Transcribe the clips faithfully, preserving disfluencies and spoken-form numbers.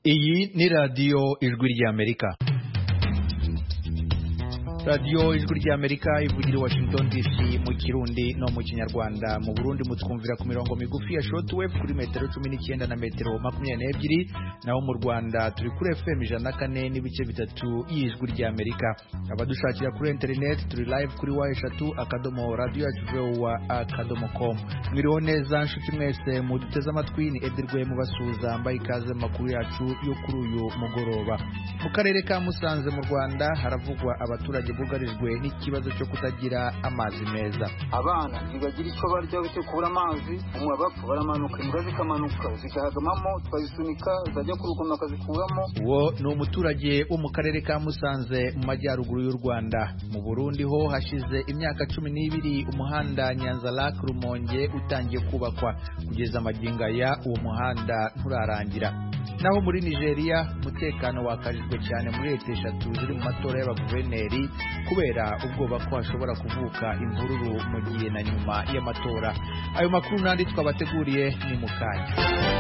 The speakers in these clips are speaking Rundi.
Iyi ni radiyo ijwi ry'Amerika. radiyo ijwi ry'Amerika ivugira i Washington D C mu Kirundi no mu Kinyarwanda. Mu Burundi mutwumvira ku mirongo migufi ya shortwave kuri metero cumi n'icyenda na metero makumyabiri n'ebyiri, naho mu Rwanda turi kuri F M ijana na kane n'ibice bitatu y'ijwi ry'Amerika. Abadushakira kuri internet turi live kuri wa eshatu akadomo radio yacu wa akadomo com. Mwiriho neza nshuti mwese muduteze amatwi, ni Edirwe mubasuhuza mbaye ikaze makuru yacu yo kuri uyu mugoroba. Mu karere ka Musanze mu Rwanda haravugwa abaturage bugarijwe n'ikibazo cyo kutagira amazi meza. Abana ntibagira icyo barya cyo kubura amazi, umwe bapfa baramanuka, imbwa zikamanuka zikahagamamo, twazisunika zajya ku rugomo akazikuramo. Uwo ni umuturage wo mu karere ka Musanze mu majyaruguru y'u Rwanda. Mu Burundi ho hashize imyaka cumi n'ibiri umuhanda Nyanza-Lac Rumonge utangiye kubakwa, kugeza magingo aya uwo muhanda nturarangira. Naho muri Nigeria umutekano wakajijwe cyane muri leta eshatu ziri mu matora y'abaguverineri kubera ubwoba ko hashobora kuvuka imvururu mu gihe na nyuma y'amatora. Ayo makuru nandi twabateguriye ni mukanya.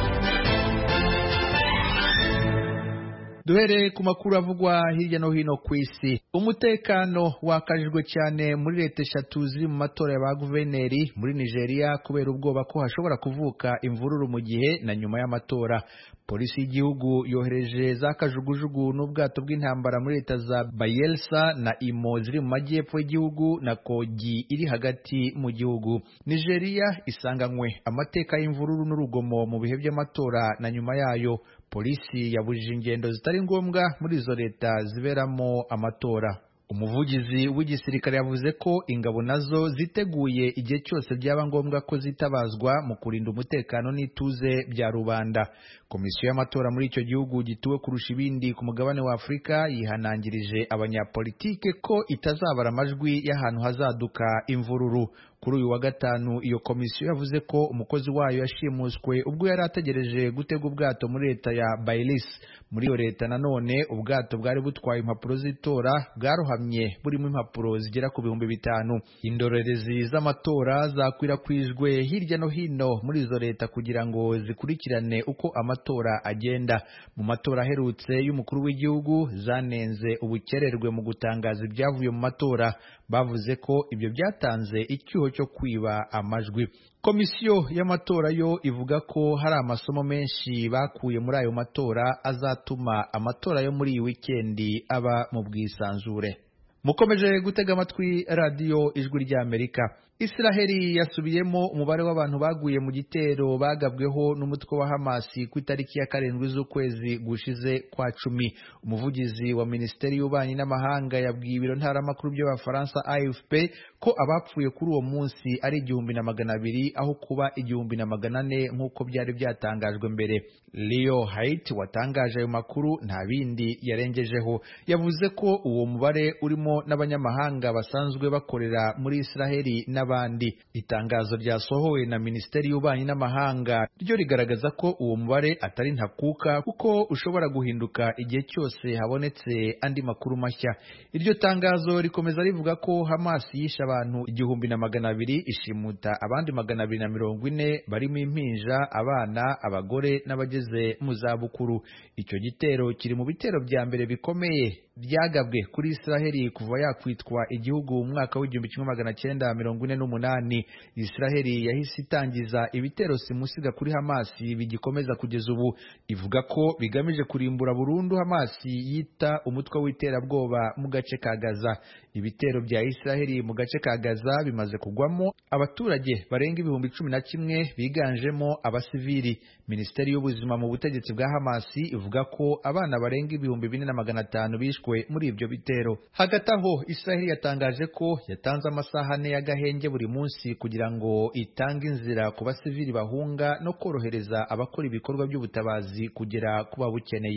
Duhere ku makuru avugwa hirya no hino ku isi. Umutekano wakajijwe cyane muri leta eshatu ziri mu matora y'abaguverineri muri Nigeria kubera ubwoba ko hashobora kuvuka imvururu mu gihe na nyuma y'amatora. Polisi y'igihugu yohereje za kajugujugu n'ubwato bw'intambara muri leta za Bayelsa na Imo ziri mu majyepfo y'igihugu na Kogi iri hagati mu gihugu. Nigeria isanganywe amateka y'imvururu n'urugomo mu bihe by'amatora na nyuma yayo. Polisi yabujije ingendo zitari ngombwa muri izo leta ziberamo amatora. Umuvugizi w'igisirikare yavuze ko ingabo nazo ziteguye igihe cyose byaba ngombwa ko zitabazwa mu kurinda umutekano n'ituze bya rubanda. Komisiyo y'amatora muri icyo gihugu gituwe kurusha ibindi ku mugabane wa Afurika yihanangirije abanyapolitike ko itazabara amajwi y'ahantu hazaduka imvururu. Kuri uyu wa gatanu iyo komisiyo yavuze ko umukozi wayo yashimuswe ubwo yari ategereje gutega ubwato muri leta ya Bayelsa. Muri iyo leta nanone ubwato bwari butwaye impapuro z'itora bwarohamye burimo impapuro zigera ku bihumbi bitanu. Indorerezi z'amatora zakwirakwijwe hirya no hino muri izo leta kugira ngo zikurikirane uko amatora agenda. Mu matora aherutse y'umukuru w'igihugu zanenze ubukererwe mu gutangaza ibyavuye mu matora. Bavuze ko ibyo byatanze icyuho cyo kwiba amajwi. Komisiyo y'amatora yo ivuga ko hari amasomo menshi bakuye muri ayo matora azatuma amatora yo muri iyi wikendi aba mu bwisanzure. Mukomeje gutega amatwi radiyo ijwi ry'Amerika. Israheli yasubiyemo umubare w'abantu baguye mu gitero bagabweho n'umutwe wa Hamasi ku itariki ya karindwi z'ukwezi gushize kwa cumi. Umuvugizi wa Minisiteri y'Ububanyi n'Amahanga yabwiye ibiro ntaramakuru by'Abafaransa A F P ko abapfuye kuri uwo munsi ari igihumbi na magana abiri aho kuba igihumbi na magana ane nk'uko byari byatangajwe mbere. Leo Haidt watangaje ayo makuru nta bindi yarengejeho. Yavuze ko uwo mubare urimo n'abanyamahanga basanzwe bakorera muri Israheli n'abandi. Itangazo ryasohowe na Minisiteri y'Ububanyi n'Amahanga ryo rigaragaza ko uwo mubare atari ntakuka kuko ushobora guhinduka igihe cyose habonetse andi makuru mashya. Iryo tangazo rikomeza rivuga ko Hamas yishe abantu igihumbi na magana abiri, ishimuta abandi magana abiri na mirongo ine barimo impinja, abana, abagore n'abageze mu zabukuru. Icyo gitero kiri mu bitero bya mbere bikomeye byagabwe kuri Israheli kuva yakwitwa igihugu mu mwaka w'igihumbi kimwe magana cyenda mirongo ine n'umunani. Israheli yahise itangiza ibitero simusiga kuri Hamas bigikomeza kugeza ubu. Ivuga ko bigamije kurimbura burundu Hamas yita umutwe w'iterabwoba mu gace ka Gaza. Ibitero bya Israheli mu gace ka Gaza bimaze kugwamo abaturage barenga ibihumbi cumi na kimwe biganjemo abasivili. Minisiteri y'Ubuzima mu butegetsi bwa Hamas ivuga ko abana barenga ibihumbi bine na magana atanu bishwe muri ibyo bitero. Hagati aho Israheli yatangaje ko yatanze amasaha ane y'agahenge buri munsi kugira ngo itange inzira ku basivili bahunga no korohereza abakora ibikorwa by'ubutabazi kugera ku babukeneye.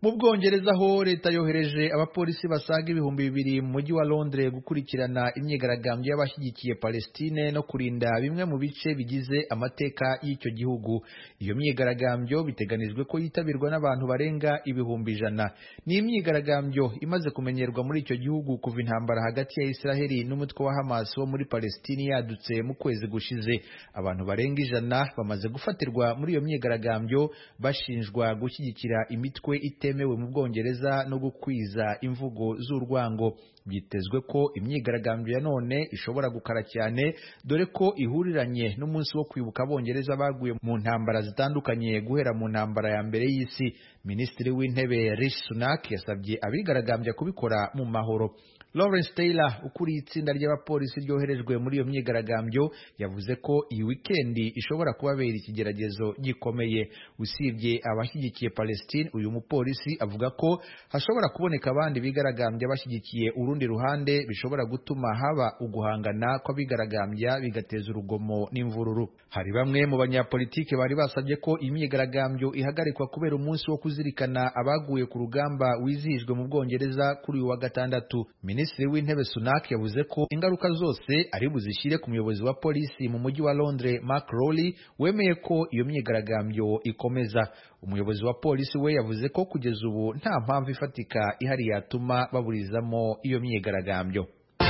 Mu Bwongereza ho leta yohereje abapolisi basaga ibihumbi bibiri mu mujyi wa Londres gukurikirana imyigaragambyo y'abashyigikiye Palestine no kurinda bimwe mu bice bigize amateka y'icyo gihugu. Iyo myigaragambyo biteganijwe ko yitabirwa n'abantu barenga ibihumbi ijana. Ni imyigaragambyo imaze kumenyerwa muri icyo gihugu kuva intambara hagati ya Israeli n'umutwe wa Hamas wo muri Palestine yadutse mu kwezi gushize. Abantu barenga ijana bamaze gufatirwa muri iyo myigaragambyo bashinjwa gushyigikira imitwe ite mewe mu Bwongereza no gukwiza imvugo z'urwango. Byitezwe ko imyigaragambyo ya none ishobora gukara cyane dore ko ihuriranye n'umunsi wo kwibuka Abongereza baguye mu ntambara zitandukanye guhera mu ntambara ya mbere y'isi. Minisitiri w'Intebe Rishi Sunak yasabye abigaragambya kubikora mu mahoro. Lawrence Taylor ukuriye itsinda ry'abapolisi ryoherejwe muri iyo myigaragambyo yavuze ko iyi wikendi ishobora kubabera ikigeragezo gikomeye. Usibye abashyigikiye Palestine, uyu mupolisi avuga ko hashobora kuboneka abandi bigaragambya bashyigikiye urundi ruhande bishobora gutuma haba uguhangana kw'abigaragambya bigateza urugomo n'imvururu. Hari bamwe mu banyapolitike bari basabye ko imyigaragambyo ihagarikwa kubera umunsi wo kuzirikana abaguye ku rugamba wizihijwe mu Bwongereza kuri uyu wa gatandatu. Minisitiri w'Intebe Sunak yavuze ko ingaruka zose ari buzishyire ku muyobozi wa polisi mu mujyi wa Londres Mark Rowley wemeye ko iyo myigaragambyo ikomeza. Umuyobozi wa polisi we yavuze ko kugeza ubu nta mpamvu ifatika ihari yatuma baburizamo iyo myigaragambyo.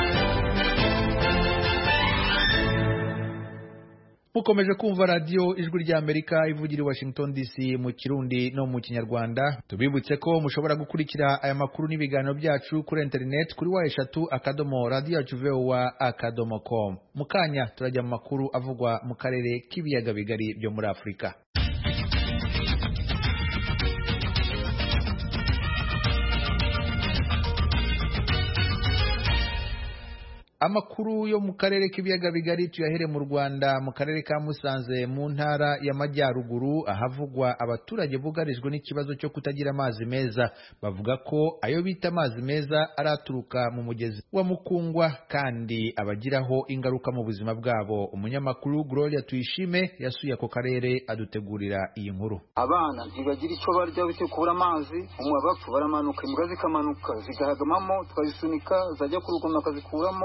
Mukomeje kumva radio Ijwi rya Amerika ivugira i Washington D C mu Kirundi no mu Kinyarwanda. Tubibutse ko mushobora gukurikira aya makuru n'ibiganiro byacu kuri internet kuri wa eshatu akadomo radio yacu voa akadomo com. Mukanya turajya mu makuru avugwa mu karere k'ibiyaga bigari byo muri Afrika. Amakuru yo mu karere k'ibiyaga bigari tuyahere mu Rwanda mu karere ka Musanze mu ntara y'Amajyaruguru ahavugwa abaturage bugarijwe n'ikibazo cyo kutagira amazi meza. Bavuga ko ayo bita amazi meza araturuka mu mugezi wa Mukungwa kandi abagiraho ingaruka mu buzima bwabo. Umunyamakuru Gloria Tuyishime yasuye ako karere adutegurira iyi nkuru. Abana ntibagira icyo barya bite kubura amazi, umwe bapfu baramanuka imbwa zikamanuka zigahagamamo twazisunika zajya ku rugo nakazikuramo.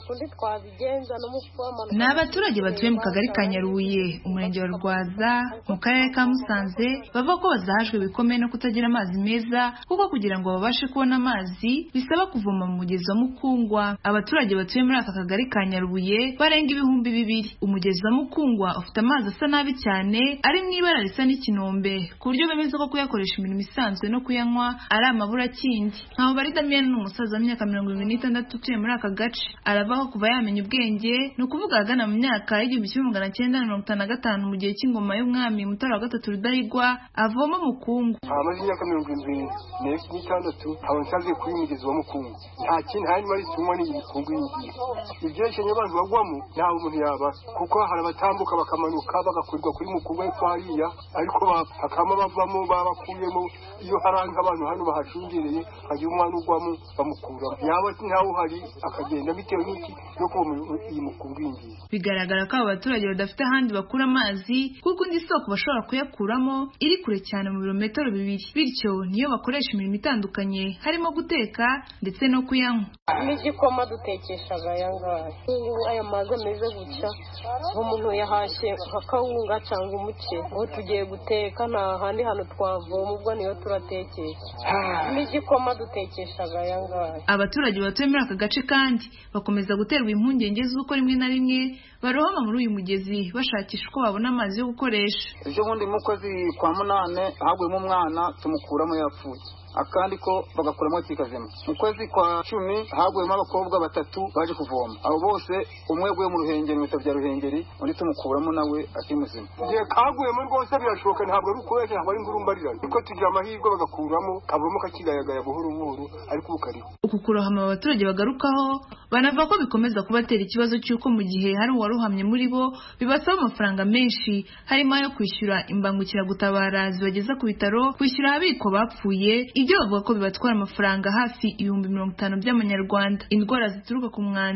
Ni abaturage batuye mu kagari ka Nyarubuye umurenge wa Rwaza mu karere ka Musanze bavuga ko bazahajwe bikomeye no kutagira amazi meza kuko kugira ngo babashe kubona amazi bisaba kuvoma mu mugezi wa Mukungwa. Abaturage batuye muri aka kagari ka Nyarubuye barenga ibihumbi bibiri. Umugezi wa Mukungwa ufite amazi asa nabi cyane ari mu ibara risa n'ikinombe ku buryo bemeza ko kuyakoresha imirimo isanzwe no kuyanywa ari amabura kindi. Ntaho bari Damien n'umusaza w'imyaka mirongo irindwi n'itandatu utuye muri aka gace. Arabaho kuva yamenya ubwenge no kuvuga agana mu myaka y'igihumbi kimwe magana cyenda mirongo itanu na gatanu mu gihe cy'ingoma y'umwami Mutara wa gatatu Rudahigwa avoma Mukungwa. Amaze imyaka mirongo irindwi n'itandatu abansaze kuri umugezi wa Mukungwa. Nta kintu hanyuma ari tumwe n'ibikungwa y'ingiye. Ibyeshenye abantu bagwamo nta umuntu yaba kuko hari abatambuka bakamanuka bagakurwa kuri Mukungwa y'Kwariya ariko hakama bavamo babakuyemo iyo haranga abantu hano bahashungereye hagiye umwana ugwamo bamukura. Yaba ntawo hari akagenda bitewe n'iki yo ko iyi Mukungwa y'ingiye. Bigaragara ko abo baturage badafite ahandi bakura amazi kuko indi soko bashobora kuyakuramo iri kure cyane mu birometero bibiri. Bityo niyo bakoresha imirimo itandukanye harimo guteka ndetse no kuyanywa. N'igikoma dutekeshaga yangara. Aya mazi ameze gutya umuntu yahashye akawunga cyangwa umuce ubu tugiye guteka nta handi hano twavoma ubwo niyo turatekesha. N'igikoma dutekeshaga yangara. Abaturage batuye muri aka gace kandi bakomeza guterwa impungenge z'uko rimwe na rimwe barohama muri uyu mugezi bashakisha uko babona amazi yo gukoresha. Ejo bundi mu kwezi kwa munane haguyemo umwana tumukuramo yapfuye akandi ko bagakuramo kikazima. Mu kwezi kwa cumi haguyemo abakobwa batatu baje kuvoma. Abo bose umwe gwe mu Ruhengeri mu bya Ruhengeri undi tumukuramo nawe akimuzima. Igihe kaguyemo rwose birashoboka ntabwo ari ukoresha ntabwo ari ngurumbarirana. Uko tugira amahirwe bagakuramo kavamo kakigayagaya buhoro buhoro ariko ukariho. Uku kurohama abaturage bagarukaho banavuga ko bikomeza kubatera ikibazo cy'uko mu gihe hari uwaruhamye muri bo bibasaba amafaranga menshi harimo ayo kwishyura imbangukiragutabara zibageza ku bitaro, kwishyura abiko bapfuye. Ibyo bavuga ko bibatwara amafaranga hafi ibihumbi mirongo itanu by'amanyarwanda. Indwara zituruka ku mwanda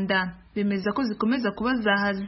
bemeza ko zikomeza kuba zahaze.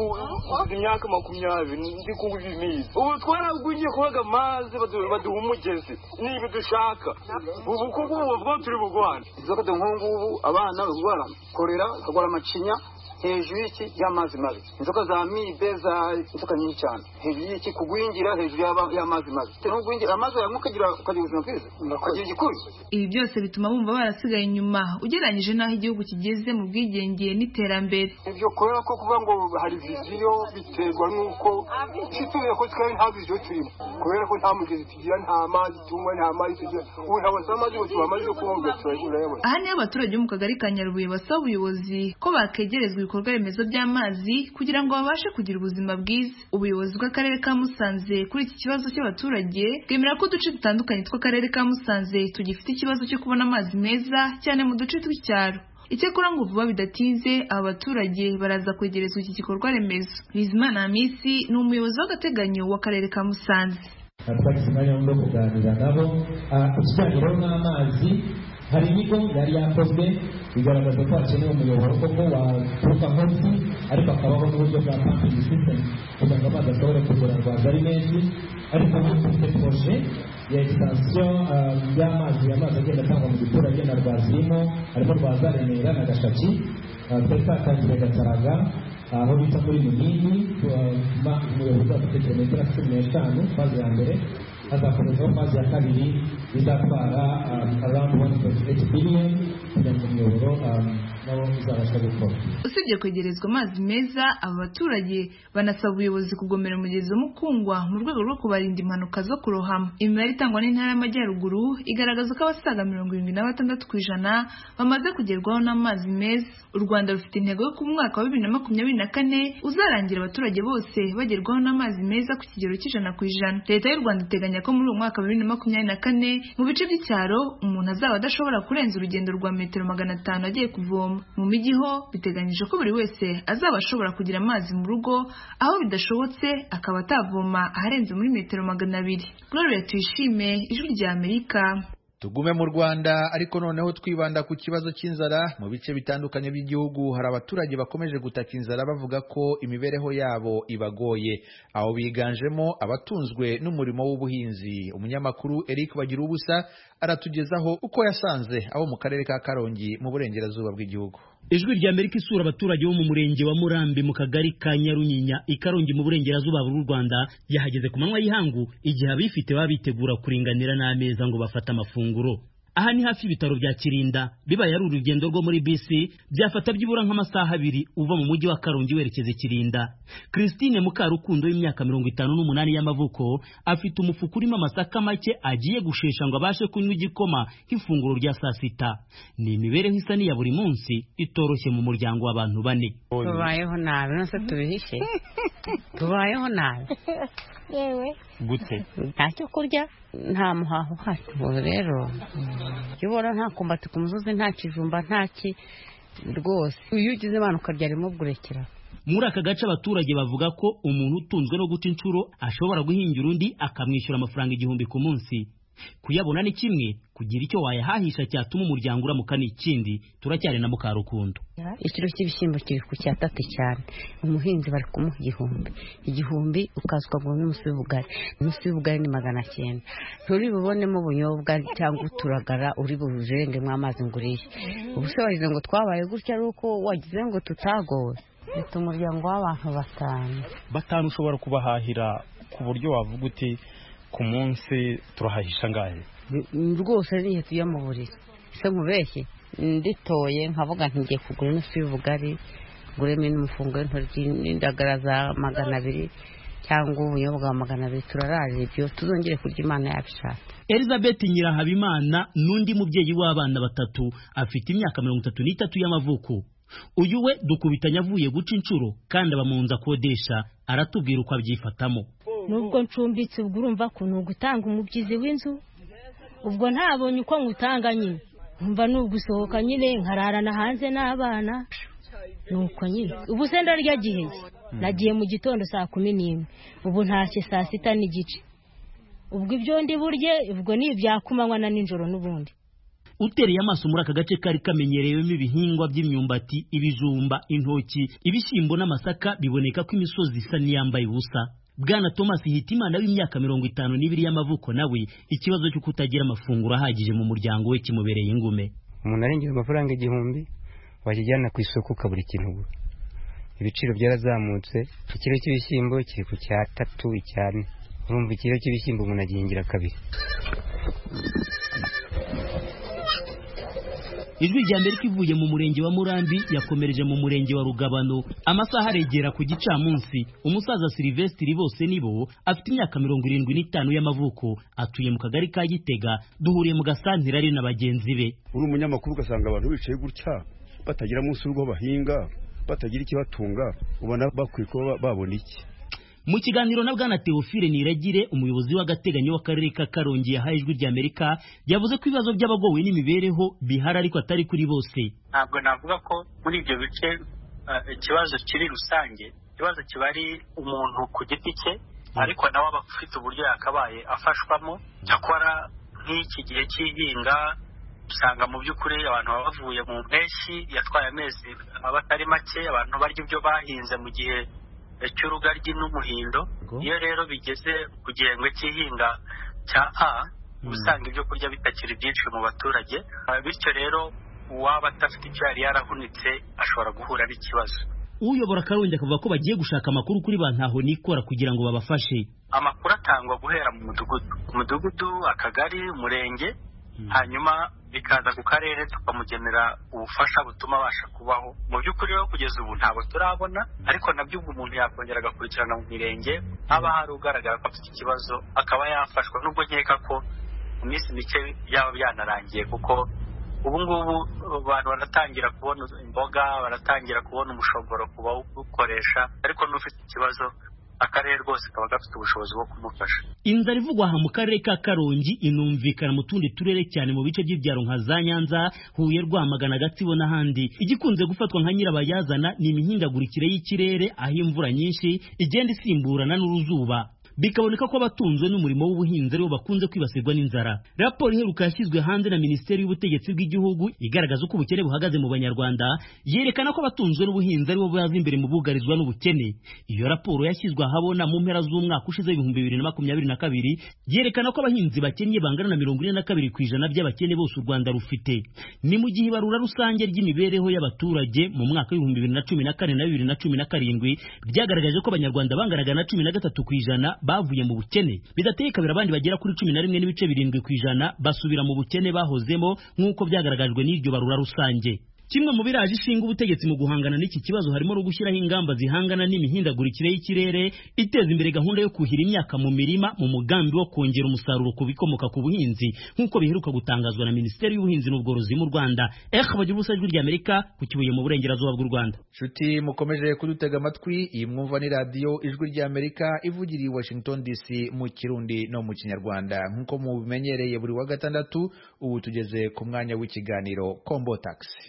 Ubu imyaka makumyabiri ndi kunywa imizi ubu twaragwingiye kubaga amazi baduha umugezi niba dushaka ubu kuko ubu turi mu Rwanda izo kade nk'ubu abana barwara korera barwara amacinya hejuru y'iki y'amazi mabi inzoka za mibe za inzoka nyinshi cyane hejuru y'iki kugwingira hejuru y'amazi mabi no kugwingira amazi yamukagira ukagira ubuzima bwiza ukagira igikuri. Ibi byose bituma bumva barasigaye inyuma ugereranyije n'aho igihugu kigeze mu bwigenge n'iterambere. Ibyo kubera ko kuvuga ngo hari viziyo biterwa n'uko situye ko twari nta viziyo turimo kubera ko nta mugezi tugira nta mazi tunywa nta mazi tugira ubu nta amazi yo tuba amazi yo kunywa turayabona. Aha niho abaturage bo mu kagari ka Nyarubuye basaba ubuyobozi ko bakegerezwa ibikorwa remezo by'amazi kugira ngo babashe kugira ubuzima bwiza. Ubuyobozi bw'akarere ka Musanze kuri iki kibazo cy'abaturage bwemera ko uduce dutandukanye tw'akarere ka Musanze tugifite ikibazo cyo kubona amazi meza cyane mu duce tw'icyaro. Icyakora ngo vuba bidatinze aba baturage baraza kwegerezwa iki gikorwa remezo. Bizimana Hamisi ni umuyobozi w'agateganyo w'akarere ka Musanze. Twagize umwanya wo kuganira nabo ikijyanye n'amazi. Hari ibigo yari yakozwe bigaragaza ko hakenewe umuyoboro koko waturuka munsi ariko akabaho n'uburyo bwa pumping system kugira ngo amazi ashobore kugura rwaza ari menshi ariko dufite proje ya extension y'amazi amazi agenda atangwa mu giturage na Rwazirimo harimo Rwaza Remera na Gashaki twari twatangiye Gataraga aho bita muri Munini umuyoboro uzafite kilometero cumi n'eshanu faze ya mbere hazakomezaho faze ya kabiri izatwara around one point eight billion kugira ngo umuyoboro nabo uzabasha gukora. Usibye kwegerezwa amazi meza aba baturage banasaba ubuyobozi kugomera umugezi wa Mukungwa mu rwego rwo kubarinda impanuka zo kurohama. Imibare itangwa n'intara y'Amajyaruguru igaragaza ko abasaga mirongo irindwi na batandatu ku ijana bamaze kugerwaho n'amazi meza. U Rwanda rufite intego yo ku mwaka wa bibiri na makumyabiri na kane uzarangira abaturage bose bagerwaho n'amazi meza ku kigero cy'ijana ku ijana. Leta y'u Rwanda iteganya ko muri uwo mwaka wa bibiri na makumyabiri na kane mu bice by'icyaro umuntu azaba adashobora kurenza urugendo rwa metero magana atanu agiye kuvoma. Mu mijyi ho biteganyije ko buri wese azaba ashobora kugira amazi mu rugo aho bidashobotse akaba atavoma aharenze muri metero magana abiri. Gloria Tuyishime, Ijwi rya Amerika. Tugume mu Rwanda ariko noneho twibanda ku kibazo cy'inzara. Mu bice bitandukanye by'igihugu hari abaturage bakomeje gutaka inzara bavuga ko imibereho yabo ibagoye, aho biganjemo abatunzwe n'umurimo w'ubuhinzi. Umunyamakuru Eric Bagirubusa aratugezaho uko yasanze abo mu karere ka Karongi mu burengerazuba bw'igihugu. Ijwi rya Amerika isura abaturage bo mu murenge wa Murambi mu kagari ka Nyarunyinya ikarongi mu burengerazuba bw'u Rwanda yahageze ku manywa y'ihangu igihe abifite babitegura kuringanira n'ameza ngo bafate amafunguro. Aha ni hafi ibitaro bya Kirinda bibaye ari urugendo rwo muri bisi byafata byibura nk'amasaha abiri uva mu mujyi wa Karongi werekeze Kirinda. Christine Mukarukundo y'imyaka mirongo itanu n'umunani y'amavuko afite umufuka urimo amasaka make agiye gushesha ngo abashe kunywa igikoma nk'ifunguro rya saa sita. Ni imibereho isa n'iya buri munsi itoroshye mu muryango w'abantu bane. Tubayeho nabi nose tubihishe tubayeho nabi yewe gute ntacyo kurya nta muhaho hasi rero yibora nta kumbati ku musozi nta kijumba ntaki rwose uyu ugize abantu ukaryarimo gurekera. Muri aka gace abaturage bavuga ko umuntu utunzwe no guca inshuro ashobora guhingira undi akamwishyura amafaranga igihumbi ku munsi. Kuyabona ni kimwe, kugira icyo wayahahisha cyatuma umuryango uramuka ni ikindi. Turacyari na Mukarukundo. Ikiro cy'ibishyimbo kiri ku cyatatu cyane, umuhinzi bari kumuha igihumbi igihumbi ukazwa ngo n'umusi w'ubugari umusi w'ubugari ni magana cyenda. Turi bubonemo ubunyobwa cyangwa uturagara uri burujenge mu amazi nguriye. Ubuse wagize ngo twabaye gutya ari uko wagize ngo tutagowe. Leta umuryango w'abantu batanu batanu ushobora kubahahira ku buryo wavuga uti ku munsi turahahisha ngahe rwose nihe tuya mu buriri se nkubeshye nditoye nkavuga ntigiye kugura n'isi y'ubugari nguremo n'umufungo w'intoryi n'indagara za magana abiri cyangwa ubunyobwa bwa magana abiri turararira ibyo tuzongere kurya Imana yabishatse. Elizabeth Nyirahabimana n'undi mubyeyi w'abana batatu afite imyaka mirongo itatu n'itatu y'amavuko. Uyu we dukubitanya avuye guca inshuro kandi abamunza kodesha aratubwira uko abyifatamo. Nubwo ncumbitse ubwo urumva ko nugutanga umubyizi w'inzu ubwo ntabonye uko ngutanga nyine umva nugusohoka nyine nkararana hanze n'abana nuko nyine ubu se ndarya gihe nagiye mu gitondo saa kumi n'imwe ubu ntashye saa sita n'igice ubwo ibyo ndi burye ubwo ni ibyakumanywa na ninjoro n'ubundi. utereye amaso muri aka gace kari kamenyerewemo ibihingwa by'imyumbati, ibijumba, intoki, ibishyimbo n'amasaka, biboneka ko imisozi isa n'iyambaye ubusa. Bwana Thomas Hitimana w'imyaka mirongo itanu n'ibiri y'amavuko nawe ikibazo cyo kutagira amafunguro ahagije mu muryango we kimubereye ingume. Umuntu arengera amafaranga igihumbi wajyana ku isoko ukabura ikintu. Ibiciro byarazamutse, ikiro cy'ibishyimbo kiri ku cyatatu icyane. Urumva ikiro cy'ibishyimbo umuntu agihingira kabiri. Ijwi rya Amerika ivuye mu murenge wa Murambi yakomereje mu murenge wa Rugabano. Amasaha aregera ku gicamunsi, umusaza Sylvestre bose nibo afite imyaka mirongo irindwi n'itanu y'amavuko, atuye mu kagari ka Gitega. Duhuriye mu gasantira ari na bagenzi be. Uri umunyamakuru ugasanga abantu bicaye gutya batagira munsi urwo bahinga, batagira ikibatunga, ubona bakwiye kuba babona iki? Mu kiganiro na Bwana Theophile Niragire, umuyobozi w'agateganyo w'akarere ka Karongi yahaye Ijwi rya Amerika, yavuze ko ibibazo by'abagowe n'imibereho bihari ariko atari kuri bose. Ntabwo navuga ko muri ibyo bice ikibazo kiri rusange, ikibazo kiba ari umuntu ku giti cye, ariko nawe aba afite uburyo yakabaye afashwamo. Cyakora nk'iki gihe cy'ihinga usanga mu by'ukuri abantu baba bavuye mu mpeshyi yatwaye amezi abatari make, abantu barya ibyo bahinze mu gihe cy'urugaryi n'umuhindo. Iyo rero bigeze ku gihembwe cy'ihinga cya A, usanga ibyo kurya bitakiri byinshi mu baturage, bityo rero uwaba atafite icyo yari yarahunitse ashobora guhura n'ikibazo. Uyobora Karongi akavuga ko bagiye gushaka amakuru kuri ba ntaho nikora kugira ngo babafashe. Amakuru atangwa guhera mu mudugudu, umudugudu, akagari, umurenge, hanyuma bikaza ku karere tukamugenera ubufasha butuma abasha kubaho. Mu by'ukuri rero kugeza ubu ntabwo turabona, ariko nabyo ubwo umuntu yakongera agakurikirana mu mirenge haba hari ugaragara ko afite ikibazo akaba yafashwa, nubwo nkeka ko mu minsi mike byaba byanarangiye, kuko ubu ngubu abantu baratangira kubona imboga, baratangira kubona umushogoro ku bawukoresha, ariko n'ufite ikibazo akarere rwose kaba gafite ubushobozi bwo kumufasha. Inzara ivugwa aha mu karere ka Karongi inumvikana mu tundi turere cyane mu bice by'ibyaro nka za Nyanza, Huye, Rwamagana, Gatsibo n'ahandi. Igikunze gufatwa nka nyirabayazana ni imihindagurikire y'ikirere, aho imvura nyinshi igenda isimburana n'uruzuba. Bikaboneka ko abatunzwe n'umurimo w'ubuhinzi aribo bakunze kwibasirwa n'inzara. Raporo iheruka yashyizwe hanze na Minisiteri y'Ubutegetsi bw'Igihugu igaragaza uko ubukene buhagaze mu Banyarwanda, yerekana ko abatunzwe n'ubuhinzi aribo baza imbere mu bugarizwa n'ubukene. Iyo raporo yashyizwe ahabona mu mpera z'umwaka ushize ibihumbi bibiri na makumyabiri na kabiri, yerekana ko abahinzi bakennye bangana na mirongo ine na kabiri ku ijana by'abakene bose u Rwanda rufite. Ni mu gihe ibarura rusange ry'imibereho y'abaturage mu mwaka w'ibihumbi bibiri na cumi na kane na bibiri na cumi na karindwi byagaragaje ko Abanyarwanda banganaga na cumi na gatatu ku ijana bavuye mu bukene, bidateye kabiri abandi bagera kuri cumi na rimwe n'ibice birindwi ku ijana basubira mu bukene bahozemo, nk'uko byagaragajwe n'iryo barura rusange. Kimwe mu biraje ishinga ubutegetsi mu guhangana n'iki kibazo harimo no gushyiraho ingamba zihangana n'imihindagurikire y'ikirere, iteza imbere gahunda yo kuhira imyaka mu mirima mu mugambi wo kongera umusaruro ku bikomoka ku buhinzi, nk'uko biheruka gutangazwa na Minisiteri y'Ubuhinzi n'Ubworozi mu Rwanda. Eh bagira ubusa Ijwi rya Amerika ku Kibuye mu burengerazuba bw'u Rwanda. Shuti mukomeje kudutega amatwi, iyi mwumva ni radio Ijwi rya Amerika ivugira i Washington D C mu Kirundi no mu Kinyarwanda. Nk'uko mubimenyereye buri wa gatandatu, ubu tugeze ku mwanya w'ikiganiro Kombo Taxi.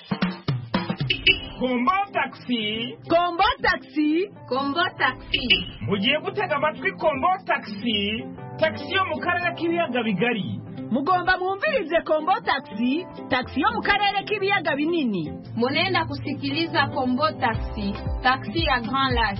Kombo Taxi, Kombo Taxi, Kombo Taxi. Mugiye gutega amatwi Kombo Taxi, taxi yo mu karere k'ibiyaga bigari. Mugomba mwumvirize Kombo Taxi, taxi yo mu karere k'ibiyaga binini. Munenda kusikiliza Kombo Taxi, taxi ya Grand Lac.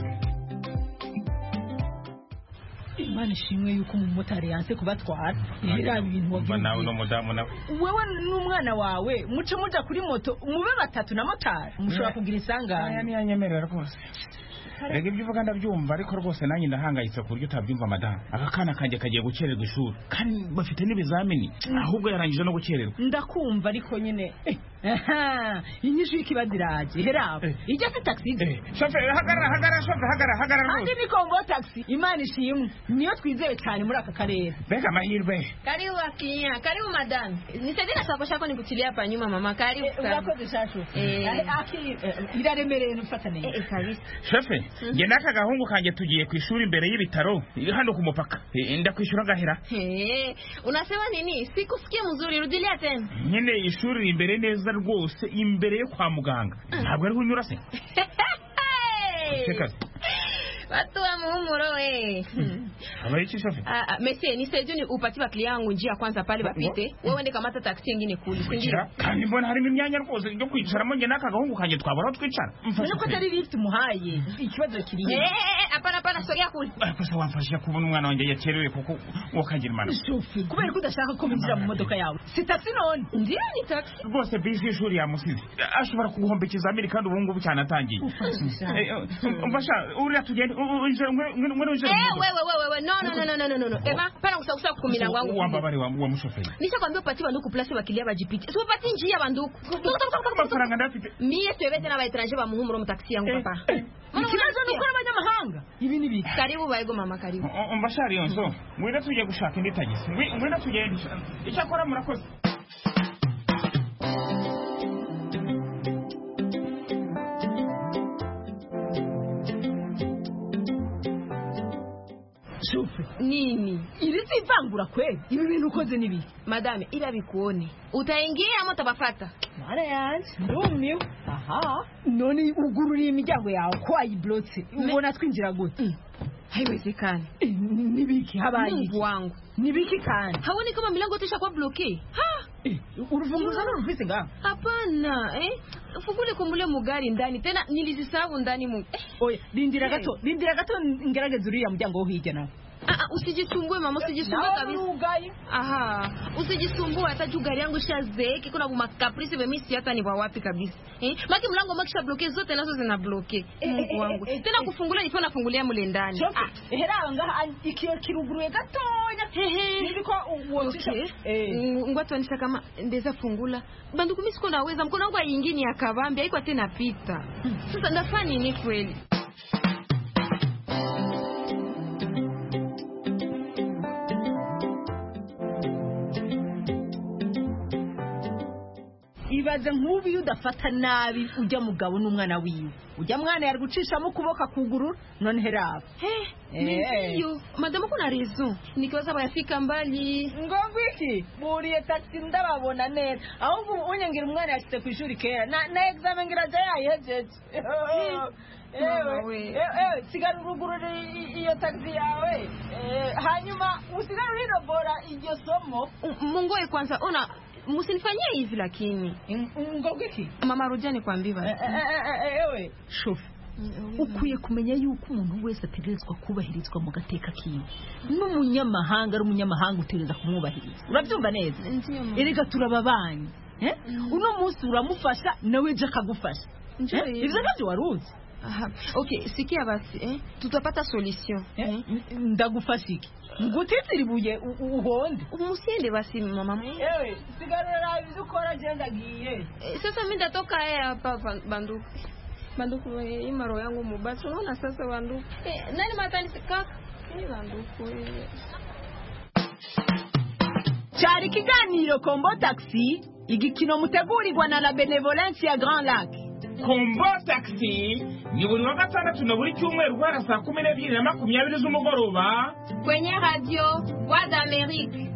Imana ishimwe yuko umumotari yanse kubatwara. Ihera ibintu wagiye. Nawe no mudamu nawe. Wewe n'umwana wawe muce muja kuri moto mube batatu na motari. Mushobora kugira isangano. Aya ni yanyemerera rwose. Rege ibyo uvuga ndabyumva, ariko rwose nanjye ndahangayitse ku buryo utabyumva madamu. Aka kana kanjye kagiye gukererwa ishuri kandi bafite n'ibizamini, ahubwo yarangije no gukererwa. Ndakumva ariko nyine aha inyishu y'ikibadiraje heraho ijya fi taxi. Shoferi hagarara hagarara shoferi hagarara hagarara. Andi ni Kombo Taxi, Imana ishimwe niyo twizeye cyane muri aka karere. Bega mahirwe. Karibu akinya, karibu madam. Nisaidie na sakoshi yako nikutilia hapa nyuma mama, karibu. Urakoze shashu. Eh aki iraremereye nufata neza. Eh kabisa. Shoferi nge naka gahungu kanje tugiye ku ishuri imbere y'ibitaro hano ku mupaka, ndakwishura gahera. Eh unasema nini? Sikusikia mzuri, rudilia tena. Nyine ishuri imbere neza rwose, imbere yo kwa muganga. Ntabwo ari unyura se. Watu wa muhumuro we. Habari shofe. Ah, mese ni sejuni upati ba client yangu njia kwanza pale bapite. Wewe ende kamata taxi nyingine kuli. Singira. Kandi mbona harimo imyanya rwose yo kwicaramo nge nakagahungu kanje twabara twicara. Nuko atari lift muhaye. Ikibazo kiri. Eh, hapana hapana sogea kuli. Kosa wamfashia kubona umwana wanjye yakerewe kuko wokagira imana. Shofe. Kubera ko udashaka ko binjira mu modoka yawe. Si taxi none. Ndiyo ni taxi. Rwose bisi y'ishuri yamusize. Ashobora kuguhombekeza Amerika kandi ubu ngubu cyane atangiye. Umfasha uriya tugende unje ngwe unje. Eh wewe wewe wewe no no no no no no. Ema pana kusakusa kukumina wangu. Wamba bari wa mushoferi. Nisha kwambia upati banduku place bakilia bajipiti. Si upati njia banduku. Amafaranga ndafite. Mie twebete na baetranger ba muhumuro mu taxi yangu papa. Ikibazo nuko abanyamahanga. Ibi ni biki? Karibu bayego mama karibu. Umbashari yonso. Mwenda tujye gushaka indi tagisi. Mwenda tujye icyakora murakoze. Shofe. Nini? Iri sivangura kweli. Ibi bintu ukoze nibi. Madame, ila bikuone. Utaingia ama utabafata? Mara yanje. Ndumiwe. Aha. Noni ugururiye imiryango yawe ko ayiblotse. Ubona twinjira gute? Mm. Haiwezekani. Nibiki habaye? Mungu wangu. Nibiki kandi? Haoni kama milango yote ishakuwa bloke? Ha? Eh, urufunguza no rufise ngaho? Hapana, eh? Fungule kumule mugari ndani. Tena nilizisahau ndani mu. Eh. Oya, lindira gato. Lindira gato ngerageza uriya muryango wo hirya nawe. Ah, ah, usijisumbue mama, usijisumbue kabisa. Aha, usijisumbue hata juu gari yangu shazeeki kuna kuma caprice vya mimi hata ni wapi kabisa. Eh? Maki mlango makisha bloke zote nazo zina bloke. Mungu wangu. Tena kufungula nipo nafungulia mule ndani. Ah, hera nga ikio kiruguruye gatonya. Nibiko uwozisha. Eh. Ngwatu anisha kama ndeza fungula. Banduku mimi siko naweza mkono wangu aingine akabambi haiko tena pita. Sasa ndafanya nini kweli? Ibaze nk'ubu udafata nabi ujya mugabo n'umwana wiwe. Ujya mwana yari gucishamo kuboka kuguru none heraba. Eh, ndio. Madame kuna raison. Nikiwaza bayafika mbali. Ngongo iki? Buriye taxi ndababona neza. Ahubwo unyangira umwana yashite ku ishuri kera. Na na examen ngiraje yayihejeje. Ewe, eh sigara urugurure iyo taxi yawe. Eh hanyuma usigara urirobora iryo somo. Mungoe kwanza ona musinifanyie hivi lakini. Ngogiki? Mama Rujani kwambi basi. Ewe, shofu. Ukwiye kumenya yuko umuntu wese ategerezwa kubahirizwa mu gateka kiwe. N'umunyamahanga ari umunyamahanga utereza kumwubahiriza. Urabyumva neza? Erega turababanye. Eh? Uno munsi uramufasha nawe je akagufasha. Ivyo navyo waruzi. Aha. Okay, sikia basi eh tutapata solution. Eh? Ndagufasha iki? Ngutitira ibuye uhonde. Umusende basi mama. Ewe, sigarura ibyo ukora genda giye. Sasa mimi ndatoka hapa banduku. Banduku imaro yangu mubacho unaona sasa banduku. Eh, nani matanisi kaka? Ni banduku. Cyari kiganiro Kombo Taxi, igikino mutegurirwa na la Benevolence ya Grand Lac. Kombo Taxi ni buri wa gatandatu na buri cyumweru guhera saa kumi n'ebyiri na makumyabiri z'umugoroba kwenye radio Voix d'Amérique.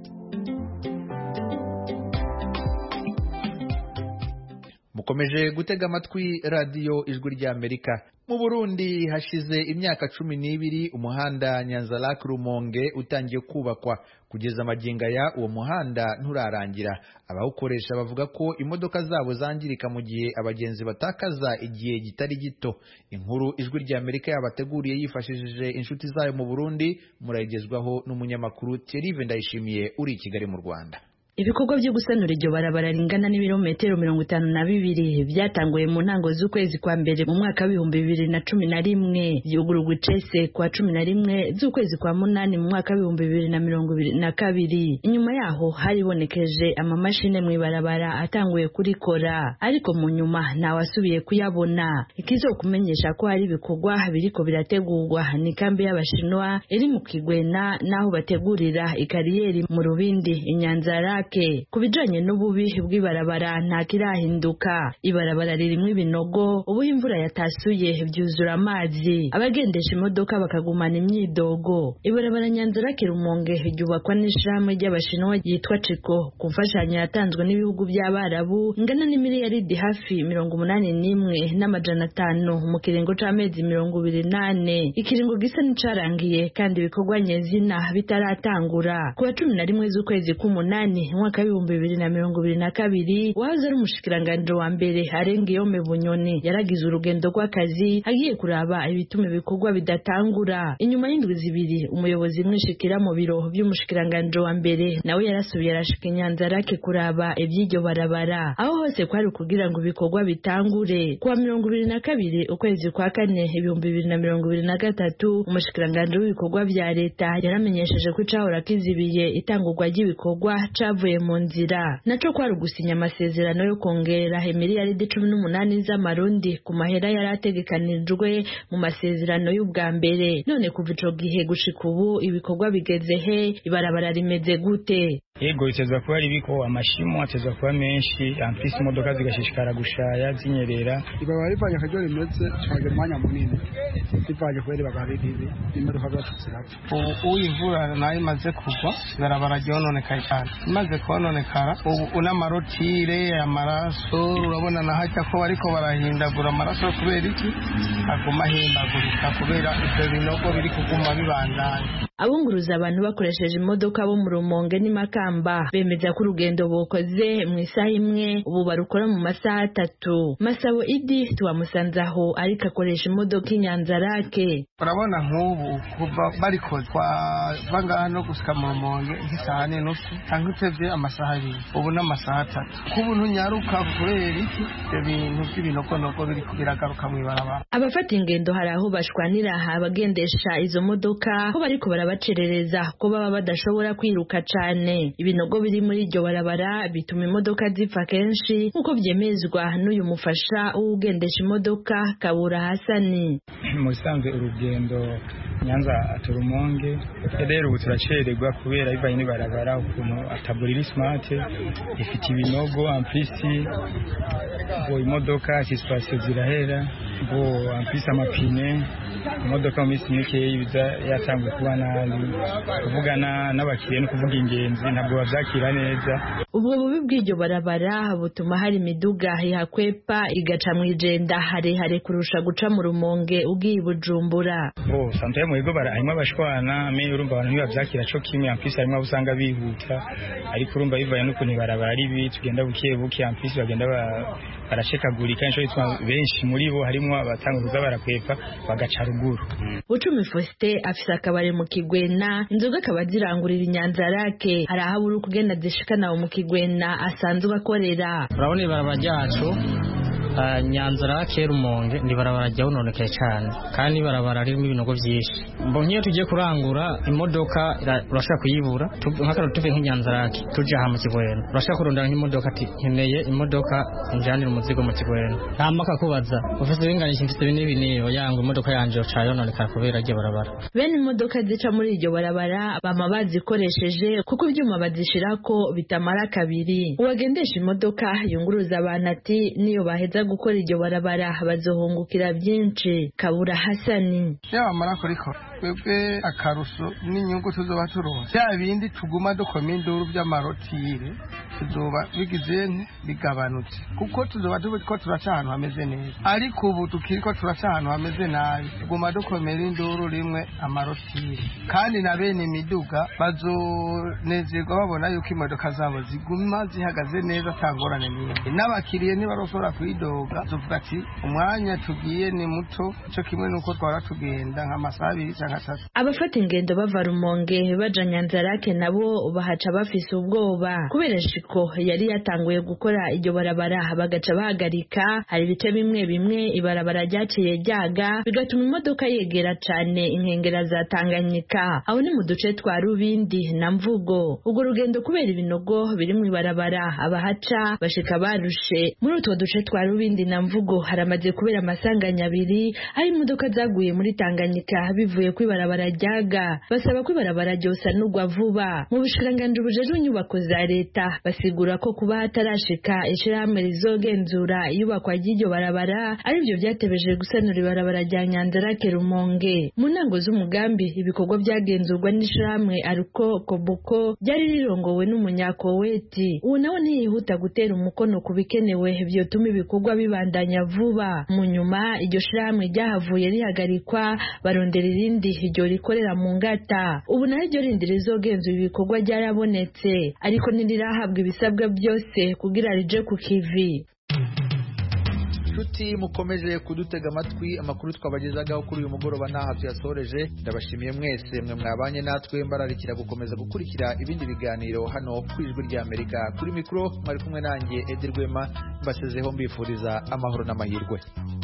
mukomeje gutega amatwi radiyo ijwi ry'Amerika. Mu Burundi hashize imyaka cumi n'ibiri umuhanda Nyanza-Lac Rumonge utangiye kubakwa. Kugeza maginga ya uwo muhanda nturarangira. Abawukoresha bavuga ko imodoka zabo zangirika mu gihe abagenzi batakaza igihe gitari gito. Inkuru ijwi ry'Amerika yabateguriye yifashishije inshuti zayo mu Burundi murayigezwaho n'umunyamakuru Thierry Ndayishimiye uri i Kigali mu Rwanda. Ibikorwa byo gusanura iryo barabara ringana n'ibirometero mirongo itanu na bibiri byatanguye mu ntango z'ukwezi kwa mbere mu mwaka w'ibihumbi bibiri na cumi na rimwe byugururwa icese kwa cumi na rimwe z'ukwezi kwa munani mu mwaka w'ibihumbi bibiri na mirongo ibiri na kabiri. Inyuma yaho haribonekeje amamashine mu ibarabara atanguye kurikora, ariko mu nyuma ntawasubiye kuyabona. Ikizokumenyesha ko hari ibikorwa biriko birategurwa ni kambi y'Abashinwa iri mu Kigwena naho bategurira ikariyeri mu Rubindi Inyanza-Lac Nyanzarake. Ku bijanye n'ububi bw'ibarabara nta kirahinduka, ibarabara ririmwo ibinogo, ubu imvura yatasuye byuzura amazi, abagendesha imodoka bakagumana imyidogo. Ibarabara Nyanzarake Rumonge ryubakwa n'ishirahamwe ry'Abashinwa yitwa Ciko ku mfashanyo yatanzwe n'ibihugu by'Abarabu ingana n'imiliyaridi hafi mirongo umunani n'imwe n'amajana atanu mu kiringo c'amezi mirongo ibiri nane. Ikiringo gisa n'icarangiye kandi ibikorwa nyezina bitaratangura. Ku wa cumi na rimwe z'ukwezi k'umunani mwaka w'ibihumbi bibiri na mirongo ibiri na kabiri wahoze ari umushikiranganji wa mbere Arengiyome Bunyoni yaragize urugendo rw'akazi agiye kuraba ibituma ibikorwa bidatangura. Inyuma y'indwi zibiri umuyobozi mwishikira mu biro by'umushikiranganji wa mbere nawe yarasubiye arashika Nyanzarake kuraba iby'iryo barabara, aho hose kwari kugira ngo ibikorwa bitangure. Ku wa mirongo ibiri na kabiri ukwezi kwa kane ibihumbi bibiri na mirongo ibiri na gatatu umushikiranganji w'ibikorwa bya leta yaramenyesheje ko icahora kizibiye itangurwa ry'ibikorwa cavuye mu nzira, naco kwari ugusinya amasezerano yo kongera miliyaridi cumi n'umunani z'amarundi ku mahera yari ategekanijwe mu masezerano y'ubwa mbere. None kuva ico gihe gushika ubu ibikorwa bigeze he? Ibarabara rimeze gute? Ego itezwa kuba ribiko amashimo atezwa kuba menshi, amfisi imodoka zigashishikara gushaya zinyerera. Ibaba rivanye akajyo rimeze cyane mwanya munini. Rivanye kweri bagari ribi imodoka zatuzira. Ubu imvura nayo imaze kugwa barabara ryononekaye cyane. Imaze kononekara ubu unamarotire amaraso urabona nahajya ko bariko barahindagura amaraso kubera iki aguma hindagurika kubera ibyo binogo biri kuguma bibandanya. Abunguruza abantu bakoresheje imodoka bo mu Rumonge n'Imakamba bemeza ko urugendo bokoze mu isaha imwe ubu barukora mu masaha atatu. Masabo Idi tuwamusanze aho ariko akoresha imodoka Nyanzarake. Urabona nk'ubu kuva barikoze kwa ngaha no gusika mu Rumonge nk'isaha n'inusu cyangwa utevye amasaha abiri ubu n'amasaha atatu. Kubuntu nyaruka kubera iki ibyo bintu by'ibinogonogo biri kubiragaruka mu ibarabara. Abafata ingendo hari aho bashwanira abagendesha izo modoka ko bariko bacerereza ko baba badashobora kwiruka cyane. Ibinogo biri muri iryo barabara bituma imodoka zipfa kenshi nkuko byemezwa n'uyu mufasha w'ugendesha imodoka Kabura Hasani. Musanze urugendo Nyanza aturumonge rero ubu turacererwa kubera bivanye n'ibarabara ukuntu ataburiri smart ifite ibinogo amfisi bo imodoka kisipasi zirahera bo amfisi amapine imodoka mu minsi mike yibiza yatanguye kuba nabi kuvugana n'abakiriya no kuvuga ingenzi ntabwo bavyakira neza. Ubwo bubi bw'iryo barabara butuma hari imiduga ihakwepa igaca mu ijenda harehare kurusha guca mu Rumonge ugiye Bujumbura. Bo santaye mu bigo barahimwe abashwana me urumva abantu ntibavyakira co kimwe amfisi harimo abusanga bihuta ariko urumva bivaye n'ukuntu ibarabara ari bi tugenda buke buke amfisi bagenda barashekagurika inshuro itwa benshi muri bo harimo abatanguza barakwepa bagaca ruguru. Bucumi Faustin afise akabare mu Kigwena inzoga akaba zirangurira Nyanzarake hari aho buri kugenda zishikana mu Kigwena asanzwe akorera. Urabona ibarabara ryacu Nyanzarake Rumonge ni barabara rya unonekaye cyane kandi barabara ririmo ibinogo byinshi. Mbo nkiyo tugiye kurangura imodoka urashaka kuyibura nk'akaro tuve nk'Nyanzarake tuje aha mu Kigwena urashaka kurondana nk'imodoka ati nkeneye imodoka injanira umuzigo mu Kigwena nta maka kubaza ufite binganisha mfite bine bine yanga imodoka yanje ucayo noneka kubera rye barabara. Bene imodoka zica muri iryo barabara bama bazikoresheje kuko ibyuma bazishirako bitamara kabiri. Uwagendesha imodoka yunguruza abantu ati niyo baheza gukora iryo barabara bazohungukira byinshi. Kabura Hasani yaba marako riko twebwe akaruso n'inyungu tuzoba turonse bya bindi tuguma dukoma induru by'amarotire tuzoba bigize bigabanutse kuko tuzoba tubiko turaca ahantu hameze neza ariko ubu tukiriko turaca ahantu hameze nabi tuguma dukomera induru rimwe amarotire kandi na bene imiduga bazonezerwa babona yuko imodoka zabo ziguma zihagaze neza atangorane n'imwe n'abakiriye ntibarosora kwidoga tuvuga ati umwanya tugiye ni muto cyo kimwe nuko twara tugenda nk'amasaha abiri cyangwa atatu. Abafata ingendo bava Rumonge baja Nyanzarake nabo bahaca bafise ubwoba kubera shiko yari yatanguye gukora iryo barabara bagaca bahagarika. Hari ibice bimwe bimwe ibarabara ryaciye ryaga bigatuma imodoka yegera cane inkengera za Tanganyika aho ni mu duce twa Rubindi na Mvugo. Ubwo rugendo kubera ibinogo biri mu ibarabara abahaca bashika barushe muri utwo duce twa Rubindi rw'indi na mvugo haramaze kubera amasanganya abiri aho imodoka zaguye muri Tanganyika bivuye kwibarabara ryaga basaba kwibarabara ryosanurwa vuba. Mu bushikiranganji bujejwe inyubako za leta basigura ko kuba hatarashika ishirahamwe rizogenzura iyubakwa ry'iryo barabara arivyo vyatebeje gusanura ibarabara rya Nyanzarake Rumonge. Mu ntango z'umugambi ibikorwa byagenzurwa n'ishirahamwe Aruko Koboko ryari rirongowe n'umunyakoweti. Ubu nawe ntiyihuta gutera umukono ku bikenewe vyotuma ibikorwa bibandanya vuba. Mu nyuma iryo shirahamwe ryahavuye rihagarikwa barondera irindi iryo rikorera mu ngata. Ubu naho iryo rindi rizogenzura ibikorwa ryarabonetse ariko ntirirahabwa ibisabwa byose kugira rije ku kivi. Nshuti mukomeje kudutega amatwi amakuru twabagezagaho kuri uyu mugoroba naha byasoreje. Ndabashimiye mwese mwe mwabanye natwe mbararikira gukomeza gukurikira ibindi biganiro hano ku Ijwi rya Amerika. Kuri mikro mwari kumwe nanjye Edi Rwema mbasezeho mbifuriza amahoro n'amahirwe.